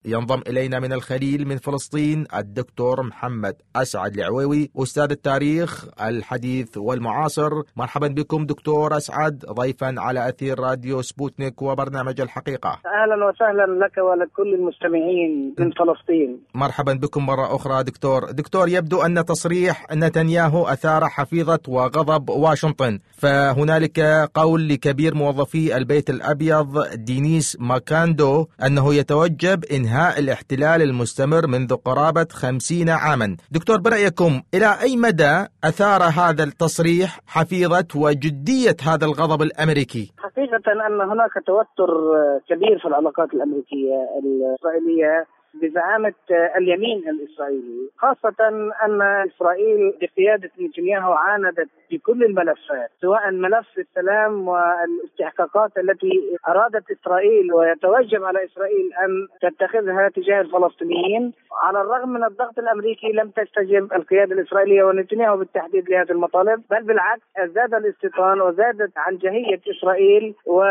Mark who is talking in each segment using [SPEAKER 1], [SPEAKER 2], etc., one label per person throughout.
[SPEAKER 1] ينضم إلينا من الخليل من فلسطين الدكتور محمد أسعد العويوي، أستاذ التاريخ الحديث والمعاصر. مرحبا بكم دكتور أسعد ضيفا على أثير راديو سبوتنيك وبرنامج الحقيقة.
[SPEAKER 2] أهلا وسهلا لك ولكل المستمعين من فلسطين.
[SPEAKER 1] مرحبا بكم مرة أخرى دكتور، يبدو أن تصريح نتنياهو أثار حفيظة وغضب واشنطن، فهنالك قول لكبير موظفي البيت الأبيض دينيس ماكاندو أنه يتوجب إنهاء الاحتلال المستمر منذ قرابة 50 عاما. دكتور، برأيكم إلى أي مدى أثار هذا التصريح حفيظة وجدية هذا الغضب الأمريكي؟
[SPEAKER 2] حقيقة أن هناك توتر كبير في العلاقات الأمريكية الإسرائيلية بزعامة اليمين الإسرائيلي، خاصة أن إسرائيل بقيادة نتنياهو عاندت في كل الملفات، سواء ملف السلام والاستحقاقات التي أرادت إسرائيل ويتوجب على إسرائيل أن تتخذها تجاه الفلسطينيين. على الرغم من الضغط الأمريكي لم تستجب القيادة الإسرائيلية ونتنياهو بالتحديد لهذه المطالب، بل بالعكس زاد الاستيطان وزادت عنجهية إسرائيل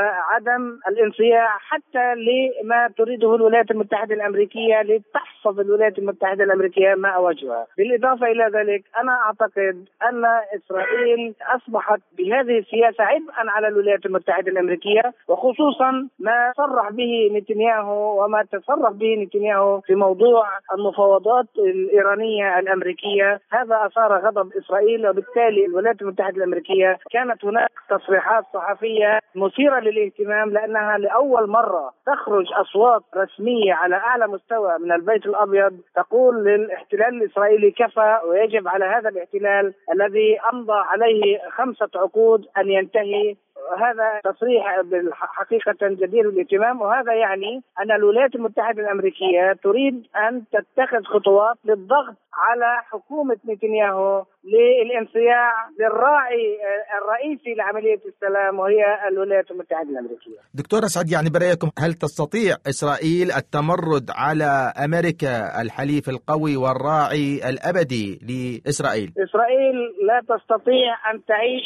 [SPEAKER 2] وعدم الانصياع حتى لما تريده الولايات المتحدة الأمريكية لتحفظ الولايات المتحدة الأمريكية ماء وجهها. بالإضافة إلى ذلك أنا أعتقد أن إسرائيل أصبحت بهذه السياسة عبئا على الولايات المتحدة الأمريكية، وخصوصا ما صرح به نتنياهو وما تصرف به نتنياهو في موضوع المفاوضات الإيرانية الأمريكية. هذا أثار غضب إسرائيل، وبالتالي الولايات المتحدة الأمريكية كانت هناك تصريحات صحفية مثيرة للاهتمام، لأنها لأول مرة تخرج أصوات رسمية على أعلى مستوى من البيت الأبيض تقول للاحتلال الإسرائيلي كفى، ويجب على هذا الاحتلال الذي أمضى عليه 5 عقود أن ينتهي. هذا تصريح بالحقيقة جدير بالاهتمام، وهذا يعني أن الولايات المتحدة الأمريكية تريد أن تتخذ خطوات للضغط على حكومة نتنياهو للانصياع للراعي الرئيسي لعملية السلام وهي الولايات المتحدة الأمريكية.
[SPEAKER 1] دكتور أسعد، يعني برأيكم هل تستطيع إسرائيل التمرد على أمريكا الحليف القوي والراعي الأبدي لإسرائيل؟
[SPEAKER 2] إسرائيل لا تستطيع أن تعيش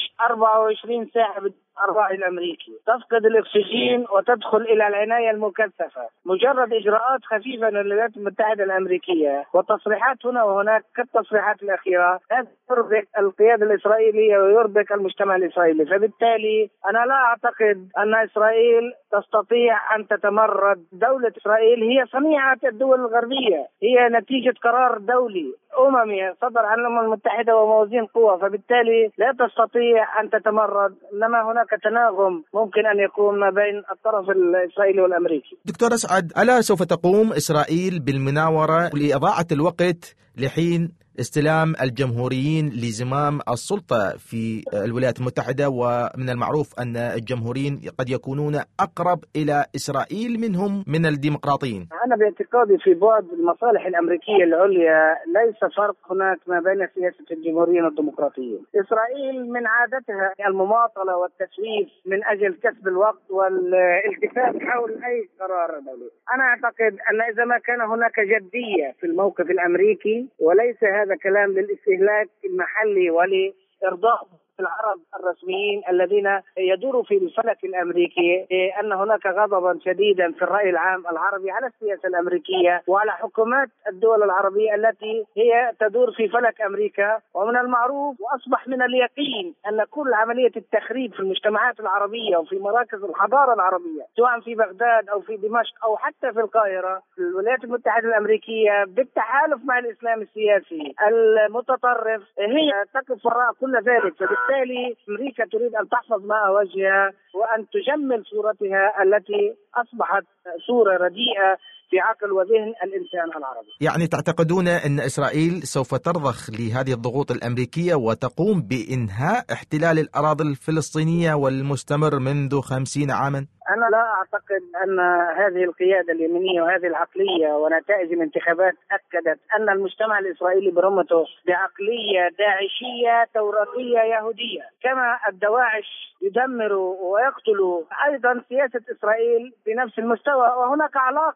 [SPEAKER 2] 24 ساعة الراعي الأمريكي، تفقد الأكسجين وتدخل إلى العناية المكثفة. مجرد إجراءات خفيفة من الولايات المتحدة الأمريكية وتصريحات هنا وهناك كالتصريحات الأخيرة، هذا يربك القيادة الإسرائيلية ويربك المجتمع الإسرائيلي. فبالتالي أنا لا أعتقد أن إسرائيل تستطيع أن تتمرد. دولة إسرائيل هي صنيعة الدول الغربية، هي نتيجة قرار دولي أممي صدر عن الأمم المتحدة وموازين قوى، فبالتالي لا تستطيع أن تتمرد. إنما هناك تناغم ممكن أن يكون ما بين الطرف الإسرائيلي والأمريكي.
[SPEAKER 1] دكتور أسعد، ألا سوف تقوم إسرائيل بالمناورة لإضاعة الوقت لحين استلام الجمهوريين لزمام السلطة في الولايات المتحدة؟ ومن المعروف أن الجمهوريين قد يكونون أقرب إلى إسرائيل منهم من الديمقراطيين.
[SPEAKER 2] أنا باعتقادي في بعد المصالح الأمريكية العليا ليس فرق هناك ما بين سياسة الجمهوريين والديمقراطيين. إسرائيل من عادتها المماطلة والتسويف من أجل كسب الوقت والالتفات حول أي قرار دولي. أنا أعتقد أن إذا ما كان هناك جدية في الموقف الأمريكي وليس هذا كلام للاستهلاك المحلي ولإرضاء العرب الرسميين الذين يدوروا في الفلك الأمريكي، أن هناك غضبا شديدا في الرأي العام العربي على السياسة الأمريكية وعلى حكومات الدول العربية التي هي تدور في فلك أمريكا. ومن المعروف وأصبح من اليقين أن كل عملية التخريب في المجتمعات العربية وفي مراكز الحضارة العربية سواء في بغداد أو في دمشق أو حتى في القاهرة، الولايات المتحدة الأمريكية بالتحالف مع الإسلام السياسي المتطرف هي تقف وراء كل ذلك. بالتالي أمريكا تريد أن تحفظ ماء وجهها وأن تجمل صورتها التي أصبحت صورة رديئة في عقل وذهن الإنسان العربي.
[SPEAKER 1] يعني تعتقدون أن إسرائيل سوف ترضخ لهذه الضغوط الأمريكية وتقوم بإنهاء احتلال الأراضي الفلسطينية والمستمر منذ 50 عاما؟
[SPEAKER 2] أنا لا أعتقد أن هذه القيادة اليمينية وهذه العقلية ونتائج الانتخابات أكدت أن المجتمع الإسرائيلي برمته بعقلية داعشية توراتية يهودية. كما الدواعش يدمر ويقتل، أيضا سياسة إسرائيل بنفس المستوى، وهناك علاقة وطيدة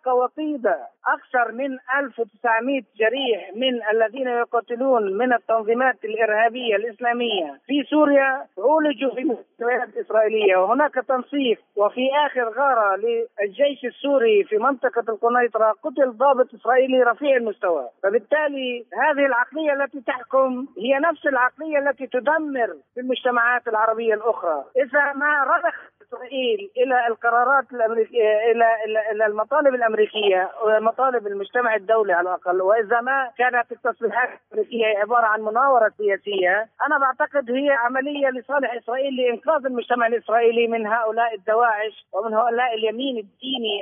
[SPEAKER 2] عديدة، أكثر من 1900 جريح من الذين يقاتلون من التنظيمات الإرهابية الإسلامية في سوريا عولجوا في مستشفيات إسرائيلية، وهناك تنسيق. وفي آخر غارة للجيش السوري في منطقة القنيطرة قتل ضابط إسرائيلي رفيع المستوى. فبالتالي هذه العقلية التي تحكم هي نفس العقلية التي تدمر في المجتمعات العربية الأخرى. إذا ما رضخ إسرائيل إلى القرارات الأمريكية، إلى المطالب الأمريكية ومطالب المجتمع الدولي على الأقل، وإذا ما كانت التصريحات الأمريكية عبارة عن مناورة سياسية، أنا بعتقد هي عملية لصالح إسرائيل لإنقاذ المجتمع الإسرائيلي من هؤلاء الدواعش ومن هؤلاء اليمين الديني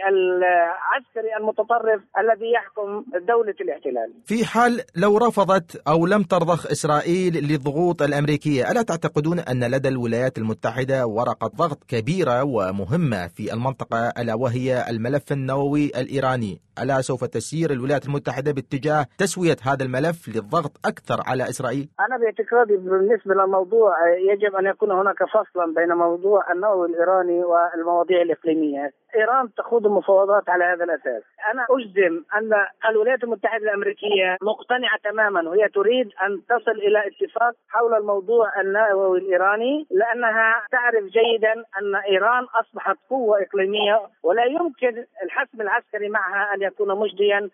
[SPEAKER 2] العسكري المتطرف الذي يحكم دولة الاحتلال.
[SPEAKER 1] في حال لو رفضت أو لم ترضخ إسرائيل للضغوط الأمريكية، ألا تعتقدون أن لدى الولايات المتحدة ورقة ضغط كبيرة ومهمة في المنطقة، ألا وهي الملف النووي الإيراني؟ ألا سوف تسير الولايات المتحدة باتجاه تسوية هذا الملف للضغط أكثر على إسرائيل؟
[SPEAKER 2] أنا باعتقادي بالنسبة للموضوع يجب أن يكون هناك فصلا بين موضوع النووي الإيراني والمواضيع الإقليمية. إيران تخوض المفاوضات على هذا الأساس. أنا أجزم أن الولايات المتحدة الأمريكية مقتنعة تماما وهي تريد أن تصل إلى اتفاق حول الموضوع النووي الإيراني، لأنها تعرف جيدا أن إيران أصبحت قوة إقليمية ولا يمكن الحسم العسكري معها أن يكون مجديا،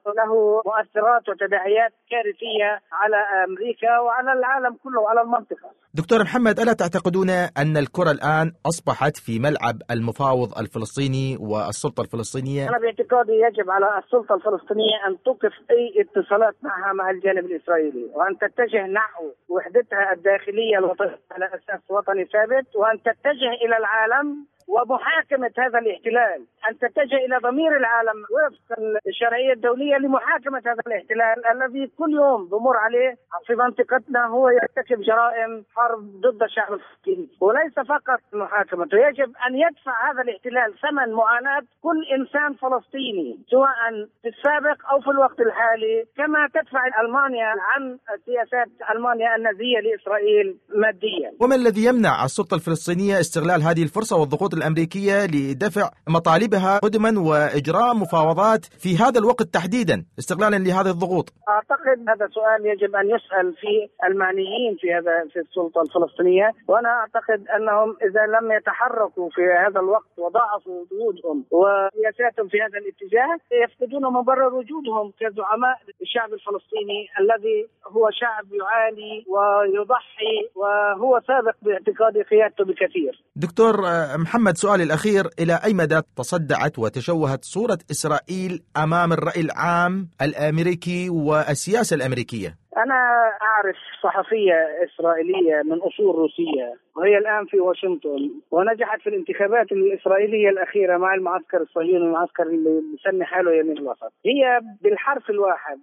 [SPEAKER 2] وله مؤثرات وتداعيات كارثية على أمريكا وعلى العالم كله وعلى المنطقة.
[SPEAKER 1] دكتور محمد، ألا تعتقدون أن الكرة الآن أصبحت في ملعب المفاوض الفلسطيني والسلطة الفلسطينية؟
[SPEAKER 2] أنا باعتقادي يجب على السلطة الفلسطينية أن توقف أي اتصالات معها مع الجانب الإسرائيلي، وأن تتجه نحو وحدتها الداخلية الوطنية على أساس وطني ثابت، وأن تتجه إلى العالم ومحاكمة هذا الاحتلال، أن تتجه إلى ضمير العالم وفق الشرعية الدولية لمحاكمة هذا الاحتلال الذي كل يوم بمر عليه في منطقتنا هو يرتكب جرائم حرب ضد الشعب الفلسطيني، وليس فقط محاكمته، يجب أن يدفع هذا الاحتلال ثمن معاناة كل إنسان فلسطيني سواء في السابق أو في الوقت الحالي، كما تدفع ألمانيا عن سياسات ألمانيا النازية لإسرائيل ماديا.
[SPEAKER 1] وما الذي يمنع السلطة الفلسطينية استغلال هذه الفرصة والضغوط الأمريكية لدفع مطالبها قدما وإجراء مفاوضات في هذا الوقت تحديدا استغلالا لهذه الضغوط؟
[SPEAKER 2] أعتقد هذا سؤال يجب أن يسأل في المعنيين في السلطة الفلسطينية، وأنا أعتقد أنهم إذا لم يتحركوا في هذا الوقت وضعفوا جهودهم وسياساتهم في هذا الاتجاه يفقدون مبرر وجودهم كزعماء الشعب الفلسطيني الذي هو شعب يعاني ويضحي وهو سابق باعتقادي قيادته بكثير.
[SPEAKER 1] دكتور محمد، سؤالي الأخير، إلى أي مدى تصدعت وتشوهت صورة إسرائيل أمام الرأي العام الأمريكي والسياسة الأمريكية؟
[SPEAKER 2] أنا أعرف صحفية إسرائيلية من أصول روسية وهي الآن في واشنطن، ونجحت في الانتخابات الإسرائيلية الأخيرة مع المعسكر الصهيوني، المعسكر اللي بيسمي حاله يمين الوسط. هي بالحرف الواحد،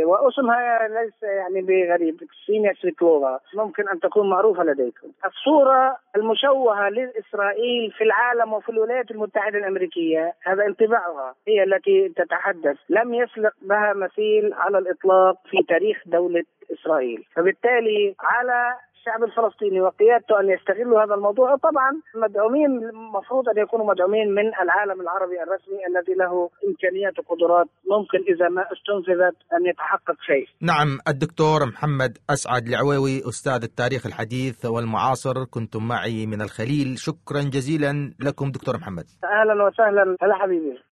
[SPEAKER 2] واسمها ليس يعني بغريب، كسينيا سفيتلوفا، ممكن أن تكون معروفة لديكم. الصورة المشوهة لإسرائيل في العالم وفي الولايات المتحدة الأمريكية هذا انطباعها، هي التي تتحدث. لم يسلق بها مثيل على الإطلاق في تاريخ دولة إسرائيل، فبالتالي على الشعب الفلسطيني وقيادته أن يستغلوا هذا الموضوع، وطبعا مدعومين، المفروض أن يكونوا مدعومين من العالم العربي الرسمي الذي له إمكانيات وقدرات ممكن إذا ما استنفذت أن يتحقق شيء.
[SPEAKER 1] نعم، الدكتور محمد أسعد العويوي، أستاذ التاريخ الحديث والمعاصر، كنتم معي من الخليل. شكرا جزيلا لكم دكتور محمد.
[SPEAKER 2] أهلا وسهلا. هلا حبيبي.